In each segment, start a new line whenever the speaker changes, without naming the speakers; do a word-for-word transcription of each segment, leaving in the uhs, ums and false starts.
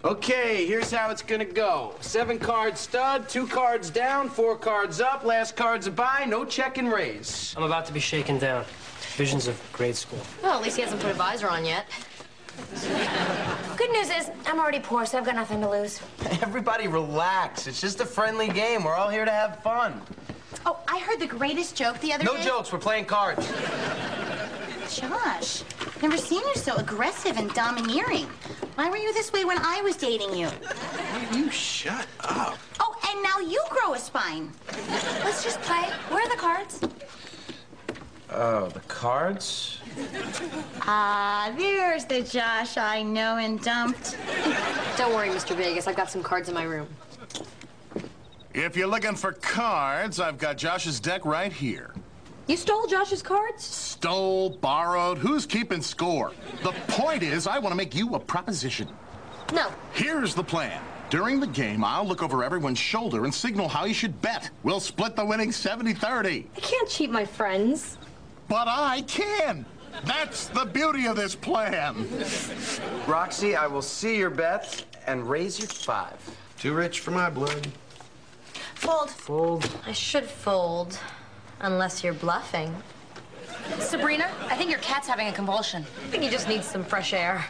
Okay, here's how it's gonna go. Seven cards stud, two cards down, four cards up, last card's a buy, no check and raise.
I'm about to be shaken down. Visions of grade school.
Well, at least he hasn't put a visor on yet. Good news is, I'm already poor, so I've got nothing to lose.
Everybody relax. It's just a friendly game. We're all here to have fun.
Oh, I heard the greatest joke the other
No
day.
No jokes, we're playing cards.
Josh, never seen you so aggressive and domineering. Why were you this way when I was dating you?
You shut up.
Oh, and now you grow a spine.
Let's just play. Where are the cards?
Oh, the cards?
Ah, there's the Josh I know and dumped.
Don't worry, Mister Vegas. I've got some cards in my room.
If you're looking for cards, I've got Josh's deck right here.
You stole Josh's cards?
Stole, borrowed, who's keeping score? The point is, I want to make you a proposition.
No.
Here's the plan. During the game, I'll look over everyone's shoulder and signal how you should bet. We'll split the winning seventy thirty.
I can't cheat my friends.
But I can. That's the beauty of this plan.
Roxy, I will see your bet and raise you five.
Too rich for my blood.
Fold.
Fold.
I should fold, unless you're bluffing.
Sabrina, I think your cat's having a convulsion.
I think he just needs some fresh air.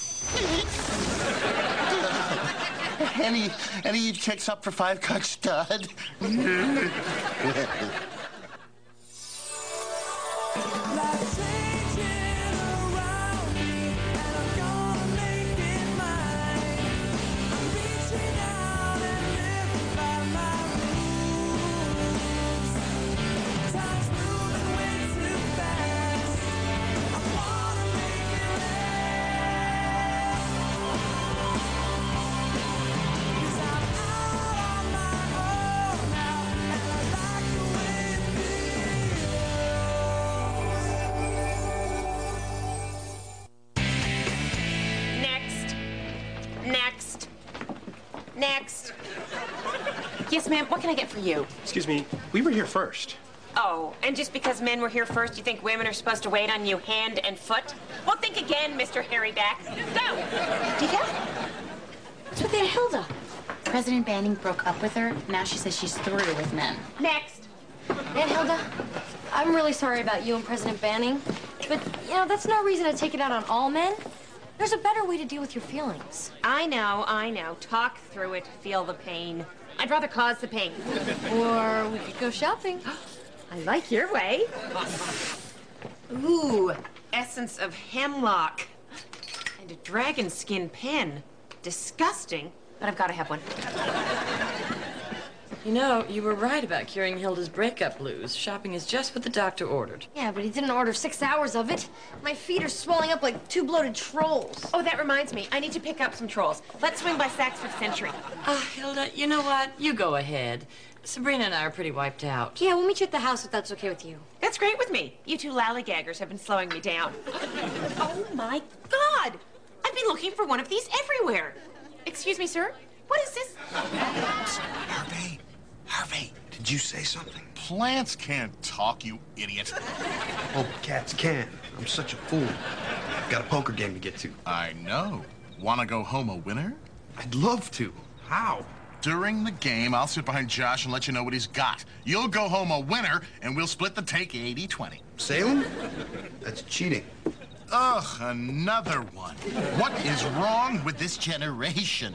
Any, any checks up for five card stud?
Next. Next. Yes, ma'am. What can I get for you?
Excuse me, we were here first.
Oh, and just because men were here first, you think women are supposed to wait on you hand and foot? Well, think again, Mister Harryback. Go!
Dika?
What's with Aunt Hilda?
President Banning broke up with her. Now she says she's through with men.
Next.
Aunt Hilda, I'm really sorry about you and President Banning, but, you know, that's no reason to take it out on all men. There's a better way to deal with your feelings.
I know, I know. Talk through it, feel the pain. I'd rather cause the pain.
Or we could go shopping.
I like your way. Ooh, essence of hemlock. And a dragon skin pen. Disgusting, but I've got to have one.
You know, you were right about curing Hilda's breakup blues. Shopping is just what the doctor ordered.
Yeah, but he didn't order six hours of it. My feet are swelling up like two bloated trolls.
Oh, that reminds me. I need to pick up some trolls. Let's swing by Saks Fifth Century.
Ah, uh, Hilda, you know what? You go ahead. Sabrina and I are pretty wiped out.
Yeah, we'll meet you at the house if that's okay with you.
That's great with me. You two lollygaggers have been slowing me down. Oh, my God! I've been looking for one of these everywhere. Excuse me, sir? What is this?
Harvey, Harvey, did you say something?
Plants can't talk, you idiot.
Oh, cats can. I'm such a fool. I've got a poker game to get to.
I know. Want to go home a winner?
I'd love to. How?
During the game, I'll sit behind Josh and let you know what he's got. You'll go home a winner, and we'll split the take eighty twenty.
Salem? That's cheating.
Ugh, another one. What is wrong with this generation?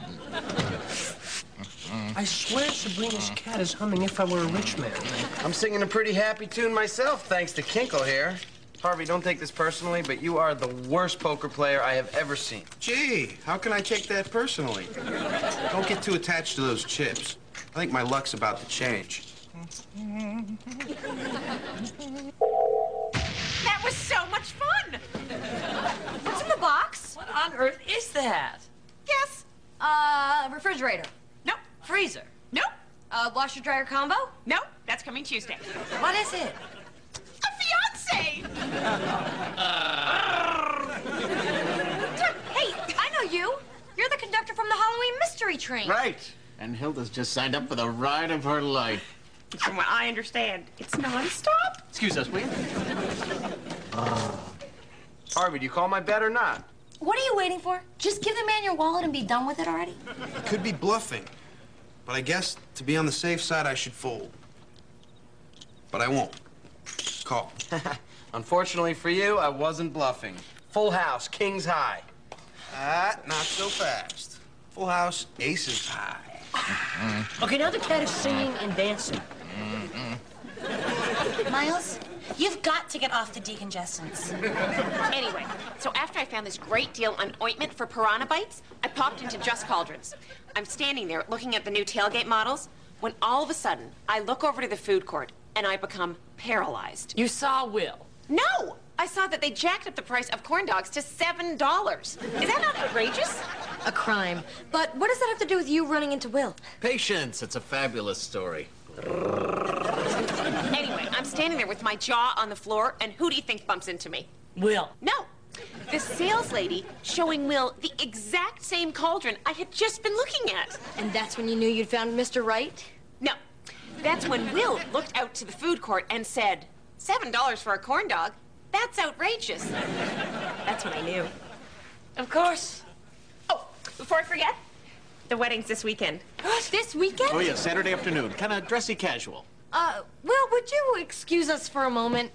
I swear Sabrina's cat is humming If I Were a Rich Man.
I'm singing a pretty happy tune myself, thanks to Kinkle here. Harvey, don't take this personally, but you are the worst poker player I have ever seen.
Gee, how can I take that personally? Don't get too attached to those chips. I think my luck's about to change.
That was so much fun!
What's in the box?
What on earth is that?
Yes.
Uh, refrigerator.
Nope.
Freezer.
Nope.
Uh, washer dryer combo?
Nope. That's coming Tuesday.
What is it?
A fiance!
Hey, I know you. You're the conductor from the Halloween Mystery Train.
Right. And Hilda's just signed up for the ride of her life.
From what I understand, it's nonstop.
Excuse us, will you?
Uh, Harvey, do you call my bet or not?
What are you waiting for? Just give the man your wallet and be done with it already.
Could be bluffing, but I guess to be on the safe side, I should fold. But I won't. Call.
Unfortunately for you, I wasn't bluffing. Full house, kings high.
Ah, not so fast. Full house, aces high.
Okay, now the cat is singing and dancing.
Miles, you've got to get off the decongestants.
Anyway, so after I found this great deal on ointment for piranha bites, I popped into Just Cauldrons. I'm standing there looking at the new tailgate models when all of a sudden I look over to the food court and I become paralyzed.
You saw Will.
No! I saw that they jacked up the price of corn dogs to seven dollars. Is that not outrageous?
A crime. But what does that have to do with you running into Will?
Patience, it's a fabulous story.
Anyway, I'm standing there with my jaw on the floor, and who do you think bumps into me?
Will.
No. The sales lady showing Will the exact same cauldron I had just been looking at.
And that's when you knew you'd found Mister Right?
No. That's when Will looked out to the food court and said, seven dollars for a corn dog? That's outrageous. That's when I knew.
Of course.
Oh, before I forget, the wedding's this weekend.
What? This weekend?
Oh, yeah, Saturday afternoon. Kind of dressy casual.
Uh, Will, would you excuse us for a moment?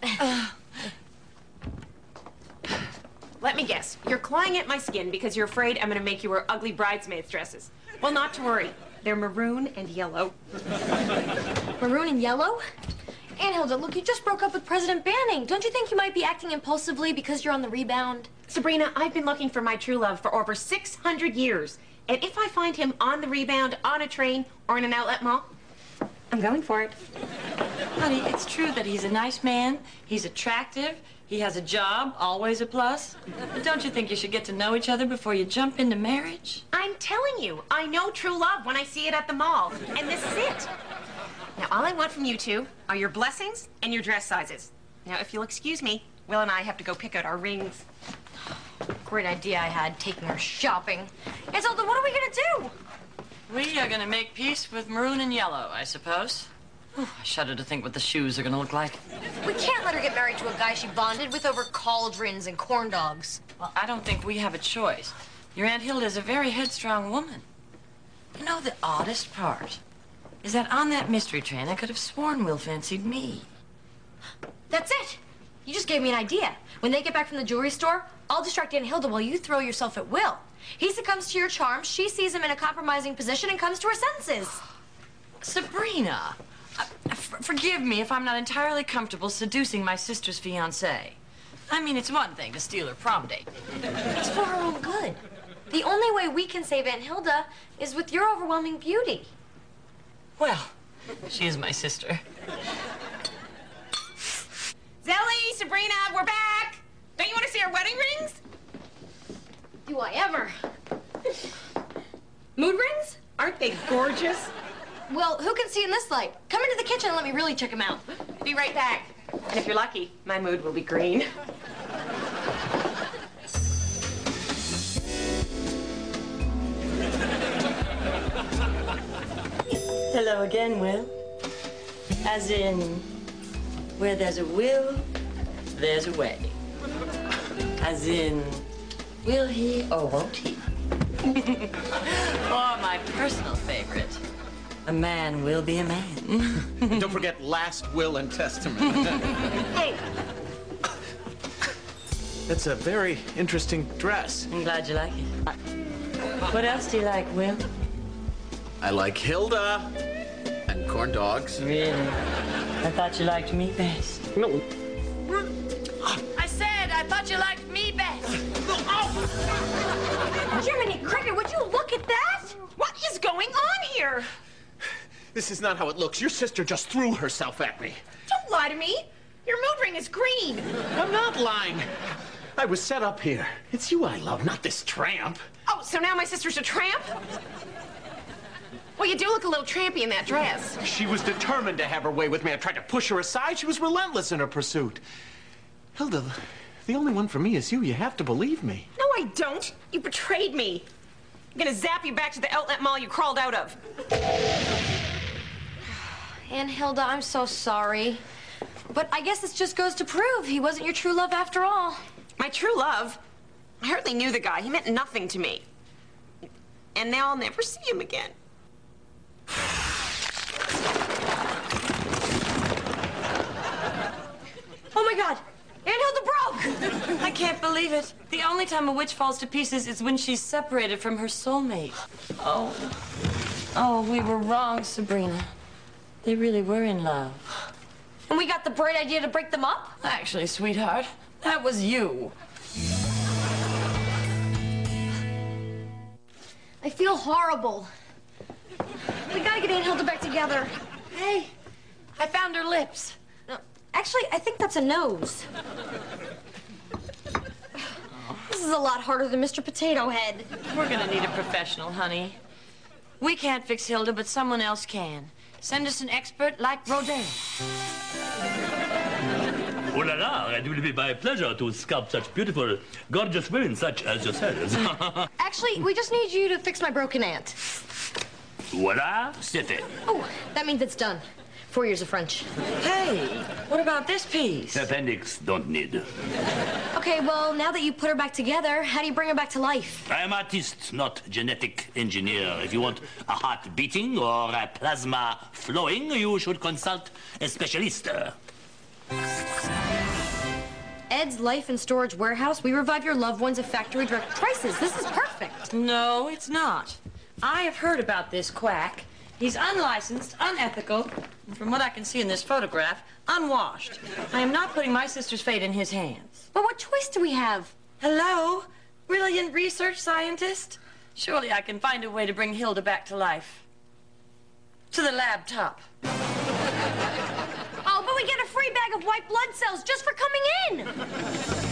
Let me guess. You're clawing at my skin because you're afraid I'm going to make you wear ugly bridesmaids' dresses. Well, not to worry. They're maroon and yellow.
Maroon and yellow? Aunt Hilda, look, you just broke up with President Banning. Don't you think you might be acting impulsively because you're on the rebound?
Sabrina, I've been looking for my true love for over six hundred years. And if I find him on the rebound, on a train, or in an outlet mall, I'm going for it.
Honey, it's true that he's a nice man, he's attractive, he has a job, always a plus. But don't you think you should get to know each other before you jump into marriage?
I'm telling you, I know true love when I see it at the mall. And this is it. Now, all I want from you two are your blessings and your dress sizes. Now, if you'll excuse me, Will and I have to go pick out our rings.
Great idea I had, taking her shopping. Aunt Hilda, what are we gonna do?
We are gonna make peace with maroon and yellow, I suppose. Whew, I shudder to think what the shoes are gonna look like.
We can't let her get married to a guy she bonded with over cauldrons and corn dogs.
Well, I don't think we have a choice. Your Aunt Hilda is a very headstrong woman. You know, the oddest part is that on that mystery train, I could have sworn Will fancied me.
That's it. You just gave me an idea. When they get back from the jewelry store, I'll distract Aunt Hilda while you throw yourself at Will. He succumbs to your charms, she sees him in a compromising position and comes to her senses.
Sabrina, uh, f forgive me if I'm not entirely comfortable seducing my sister's fiancé. I mean, it's one thing to steal her prom date.
It's for her own good. The only way we can save Aunt Hilda is with your overwhelming beauty.
Well, she is my sister.
Zelly, Sabrina, we're back. Don't you want to see our wedding rings?
Do I ever?
Mood rings? Aren't they gorgeous?
Well, who can see in this light? Come into the kitchen and let me really check them out.
Be right back. And if you're lucky, my mood will be green.
Hello again, Will. As in, where there's a will, there's a way. As in, will he or won't he? Or my personal favorite, a man will be a man.
And don't forget last will and testament.
Hey.
That's a very interesting dress.
I'm glad you like it. What else do you like, Will?
I like Hilda and corn dogs.
Really? I thought you liked me best.
No.
I said I thought you liked me best.
Jiminy Cricket, would you look at that?
What is going on here?
This is not how it looks. Your sister just threw herself at me.
Don't lie to me. Your mood ring is green.
I'm not lying. I was set up here. It's you I love, not this tramp.
Oh, so now my sister's a tramp? Well, you do look a little trampy in that dress.
She was determined to have her way with me. I tried to push her aside. She was relentless in her pursuit. Hilda, the only one for me is you. You have to believe me.
No, I don't. You betrayed me. I'm gonna zap you back to the outlet mall you crawled out of.
Aunt Hilda, I'm so sorry. But I guess this just goes to prove he wasn't your true love after all.
My true love? I hardly knew the guy. He meant nothing to me. And now I'll never see him again.
Oh my God! Aunt Hilda broke!
I can't believe it. The only time a witch falls to pieces is when she's separated from her soulmate. Oh. Oh, we were wrong, Sabrina. They really were in love.
And we got the bright idea to break them up?
Actually, sweetheart, that was you.
I feel horrible. We gotta get Aunt Hilda back together.
Hey, I found her lips.
No, actually, I think that's a nose. This is a lot harder than Mister Potato Head.
We're gonna need a professional, honey. We can't fix Hilda, but someone else can. Send us an expert like Rodin.
Oh la la, it will be my pleasure to sculpt such beautiful, gorgeous women such as yourselves.
Actually, we just need you to fix my broken aunt.
Voila, c'est fait.
Oh, that means it's done. Four years of French.
Hey, what about this piece?
Appendix don't need.
Okay, well, now that you put her back together, how do you bring her back to life?
I am artist, not genetic engineer. If you want a heart beating or a plasma flowing, you should consult a specialist.
Ed's Life and Storage Warehouse. We revive your loved ones at factory direct prices. This is perfect.
No, it's not. I have heard about this quack. He's unlicensed, unethical, and from what I can see in this photograph, unwashed. I am not putting my sister's fate in his hands.
But what choice do we have?
Hello? Brilliant research scientist? Surely I can find a way to bring Hilda back to life. To the lab top.
Oh, but we get a free bag of white blood cells just for coming in.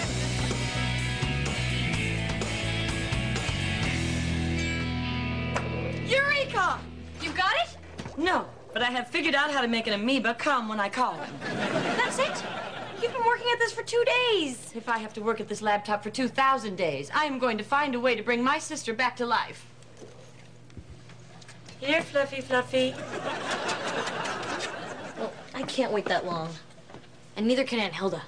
Eureka!
You got it?
No, but I have figured out how to make an amoeba come when I call him.
That's it? You've been working at this for two days.
If I have to work at this laptop for two thousand days, I am going to find a way to bring my sister back to life. Here, Fluffy, Fluffy.
Well, I can't wait that long. And neither can Aunt Hilda.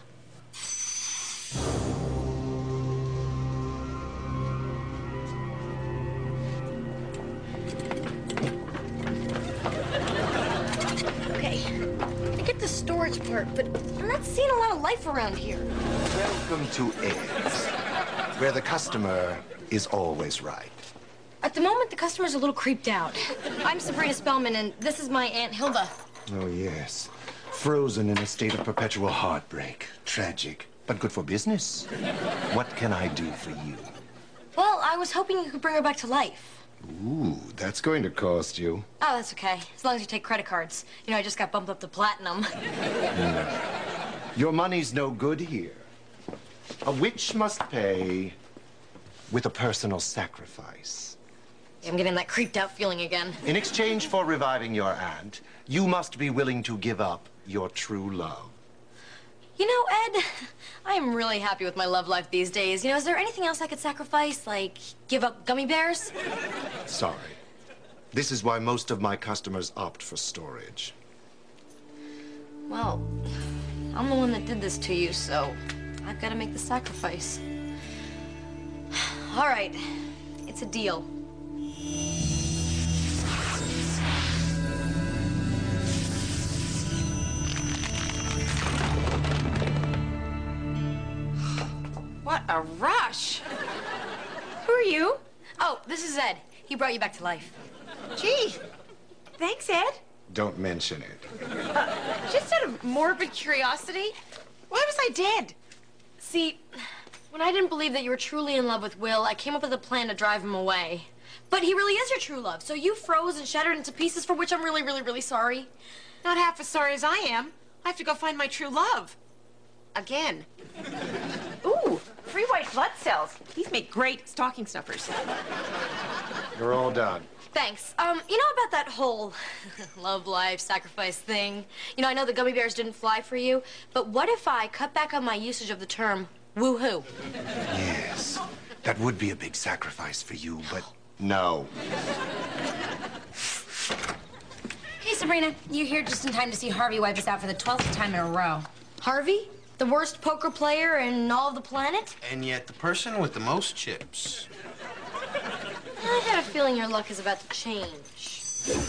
The storage part, but I'm not seeing a lot of life around here.
Welcome to Ed's, where the customer is always right.
At the moment, the customer's a little creeped out. I'm Sabrina Spellman, and this is my Aunt Hilda.
Oh, yes. Frozen in a state of perpetual heartbreak. Tragic, but good for business. What can I do for you?
Well, I was hoping you could bring her back to life.
Ooh, that's going to cost you.
Oh, that's okay. As long as you take credit cards. You know, I just got bumped up to platinum.
No. Your money's no good here. A witch must pay with a personal sacrifice.
Yeah, I'm getting that creeped out feeling again.
In exchange for reviving your aunt, you must be willing to give up your true love.
You know, Ed, I am really happy with my love life these days. You know, is there anything else I could sacrifice, like give up gummy bears?
Sorry. This is why most of my customers opt for storage.
Well, I'm the one that did this to you, so I've got to make the sacrifice. All right, it's a deal.
What a rush. Who are you?
Oh, this is Ed. He brought you back to life.
Gee, thanks, Ed.
Don't mention it.
Uh, just out of morbid curiosity, why was I dead?
See, when I didn't believe that you were truly in love with Will, I came up with a plan to drive him away. But he really is your true love, so you froze and shattered into pieces, for which I'm really, really, really sorry.
Not half as sorry as I am. I have to go find my true love. Again. Ooh, free white blood cells. These make great stocking stuffers.
You're all done.
Thanks. Um, you know about that whole love life sacrifice thing? You know, I know the gummy bears didn't fly for you, but what if I cut back on my usage of the term woo-hoo?
Yes, that would be a big sacrifice for you, but no.
Hey, Sabrina, you're here just in time to see Harvey wipe us out for the twelfth time in a row.
Harvey? The worst poker player in all of the planet?
And yet the person with the most chips.
I got a feeling your luck is about to change.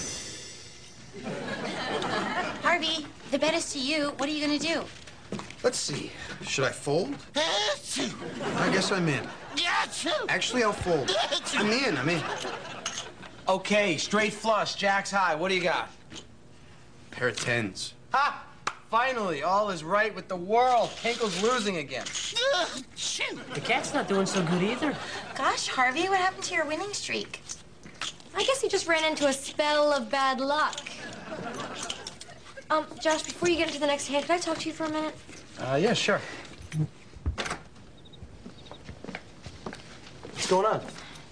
Harvey, the bet is to you. What are you gonna do?
Let's see. Should I fold? I guess I'm in. Actually, I'll fold. I'm in, I'm in.
Okay, straight flush, jacks high. What do you got?
Pair of tens.
Ha! Finally, all is right with the world. Kenko's losing again.
The cat's not doing so good either.
Gosh, Harvey, what happened to your winning streak?
I guess he just ran into a spell of bad luck. Um, Josh, before you get into the next hand, can I talk to you for a minute?
Uh, yeah, sure. What's going on?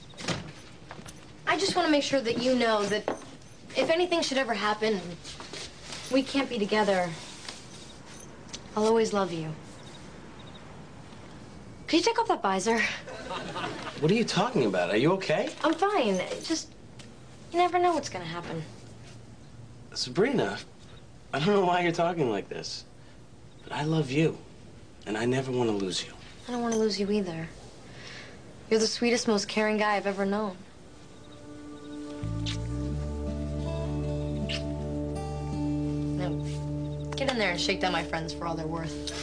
I just want to make sure that you know that if anything should ever happen, we can't be together, I'll always love you. Could you take off that visor?
What are you talking about? Are you okay?
I'm fine. It just, you never know what's gonna happen.
Sabrina, I don't know why you're talking like this, but I love you, and I never want to lose you.
I don't want to lose you either. You're the sweetest, most caring guy I've ever known. Now, get in there and shake down my friends for all they're worth.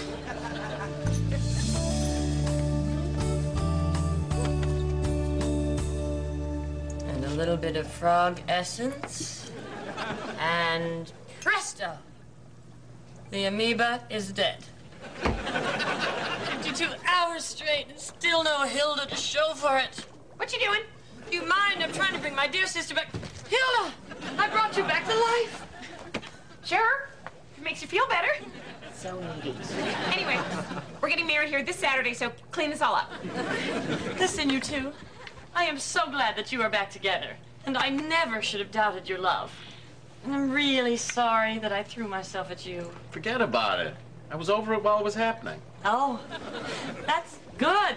And a little bit of frog essence. And presto! The amoeba is dead. fifty-two hours straight and still no Hilda to show for it.
What you doing?
You mind? I'm trying to bring my dear sister back. Hilda! I brought you back to life.
Sure. If it makes you feel better.
So needy.
Anyway, we're getting married here this Saturday, so clean this all up.
Listen, you two. I am so glad that you are back together. And I never should have doubted your love. And I'm really sorry that I threw myself at you.
Forget about it. I was over it while it was happening.
Oh, that's good.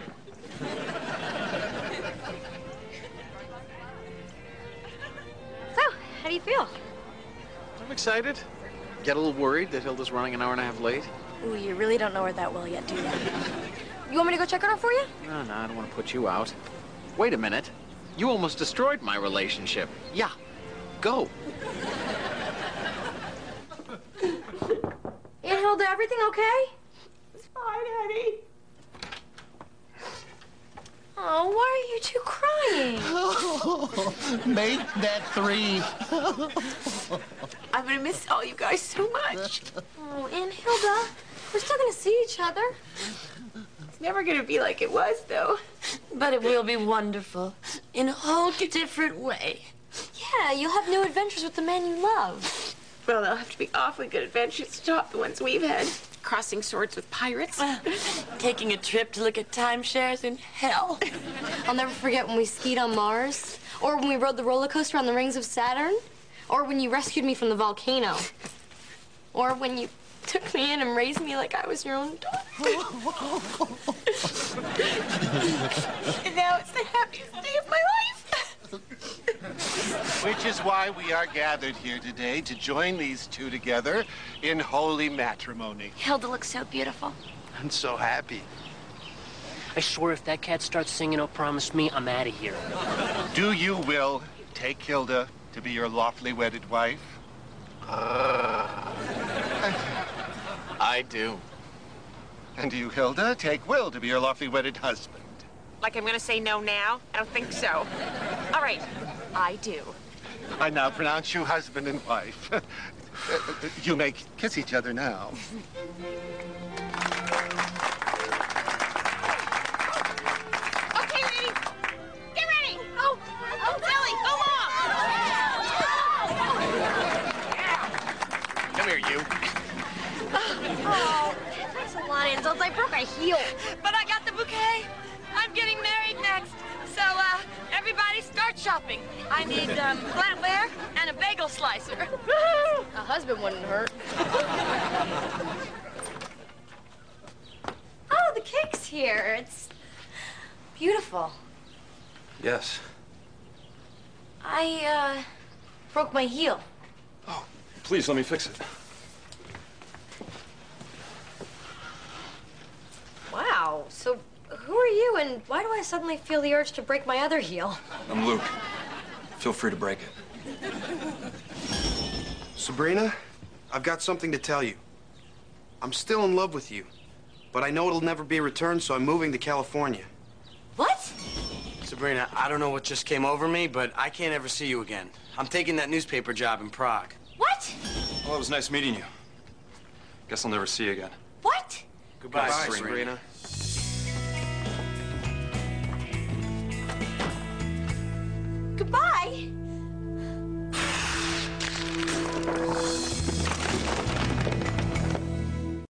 So, how do you feel?
I'm excited. Get a little worried that Hilda's running an hour and a half late.
Ooh, you really don't know her that well yet, do you? You want me to go check on her for you?
No, no, I don't want to put you out. Wait a minute. You almost destroyed my relationship. Yeah, go.
Aunt Hilda, everything okay?
It's fine, honey.
Oh, why are you two crying?
Oh, make that three.
I'm gonna miss all you guys so much.
Oh, Aunt Hilda, we're still gonna see each other.
It's never gonna be like it was, though.
But it will be wonderful in a whole different way.
Yeah, you'll have new adventures with the man you love.
Well, they'll have to be awfully good adventures to top the ones we've had. Crossing swords with pirates.
Taking a trip to look at timeshares in hell.
I'll never forget when we skied on Mars, or when we rode the roller coaster on the rings of Saturn, or when you rescued me from the volcano, or when you took me in and raised me like I was your own daughter.
And now it's the happiest day of my life.
Which is why we are gathered here today, to join these two together in holy matrimony.
Hilda looks so beautiful.
I'm so happy.
I swear if that cat starts singing "Oh Promise Me," I'm out of here.
Do you, Will, take Hilda to be your lawfully wedded wife?
I do.
And do you, Hilda, take Will to be your lawfully wedded husband?
Like I'm gonna say no now? I don't think so. All right, I do.
I now pronounce you husband and wife. You may kiss each other now.
Okay, ready? Get ready! Oh, oh, Billy, go on!
Come here, you.
Oh, thanks a lot, Aunt Hilda. I broke a heel.
But I got the bouquet. I'm getting married next. So, uh, everybody start shopping. I need, um, flatware and a bagel slicer.
A husband wouldn't hurt. Oh, the cake's here. It's beautiful.
Yes.
I, uh, broke my heel.
Oh, please let me fix it.
Wow. So who are you, and why do I suddenly feel the urge to break my other heel?
I'm Luke. Feel free to break it.
Sabrina, I've got something to tell you. I'm still in love with you, but I know it'll never be returned, so I'm moving to California.
What?
Sabrina, I don't know what just came over me, but I can't ever see you again. I'm taking that newspaper job in Prague.
What?
Well, it was nice meeting you. Guess I'll never see you again.
What?
Goodbye,
Goodbye,
Sabrina.
Sabrina.